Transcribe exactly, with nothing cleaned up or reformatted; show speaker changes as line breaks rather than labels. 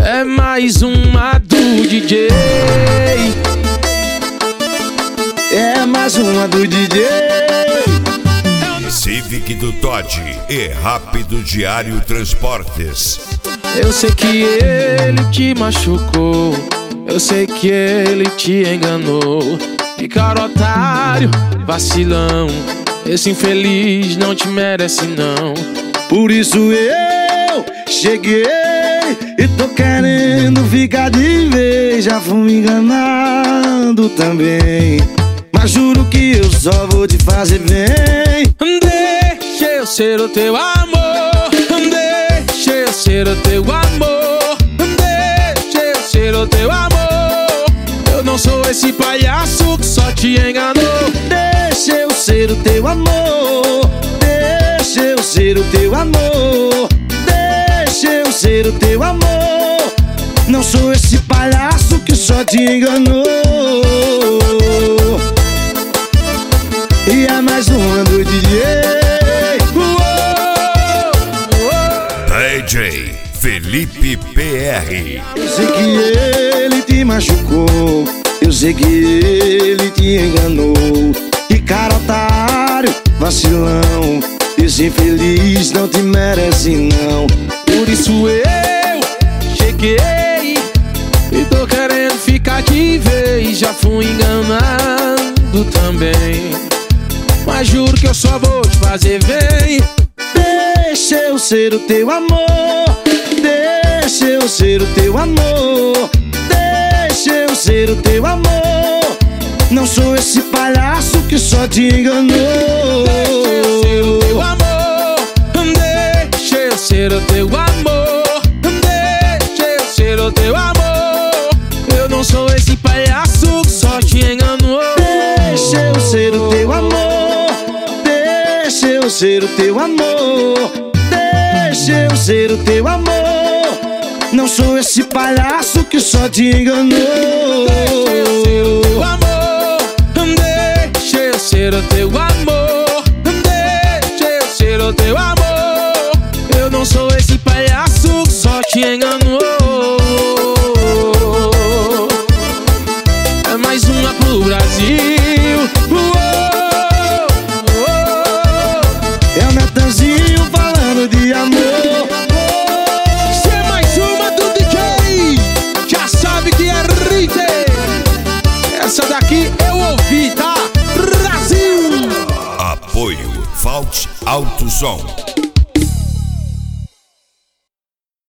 É mais uma do D J.
É mais uma do D J.
Civic do Todd e Rápido Diário Transportes.
Eu sei que ele te machucou, eu sei que ele te enganou. E cara, otário, vacilão, esse infeliz não te merece não.
Por isso eu cheguei e tô querendo ficar de vez. Já fui enganado também, mas juro que eu só vou te fazer bem.
Deixa eu ser o teu amor, deixa eu ser o teu amor, deixa eu ser o teu amor. Eu não sou esse palhaço que só te enganou.
Deixa eu ser o teu amor, deixa eu ser o teu amor, deixa eu ser o teu amor. Não sou esse palhaço que só te enganou. E é mais uma do D J.
D J Felipe P R.
Eu sei que ele te machucou, eu sei que ele te enganou. E cara, otário, vacilão, esse infeliz não te merece não.
Por isso eu cheguei e tô querendo ficar de vez. Já fui enganado também, mas juro que eu só vou te fazer bem.
Deixa eu ser o teu amor, deixa eu ser o teu amor, deixa eu ser o teu amor. Não sou esse palhaço que só te enganou.
Deixa eu ser o teu amor, deixa eu ser o teu amor, deixa eu ser o teu amor. Eu não sou esse palhaço que só te enganou.
Deixa eu ser o teu amor, deixa eu ser o teu amor, deixa eu ser o teu amor. Não sou esse palhaço que só te enganou.
Deixa eu ser o teu amor, deixa eu ser o teu amor, deixa eu ser o teu amor. Eu não sou esse palhaço que só te enganou. É mais uma pro Brasil.
É o Natanzinho falando de amor.
Se é mais uma do D J, já sabe que é Rite. Essa daqui eu ouvi, tá? Brasil!
Apoio Fault Alto Som.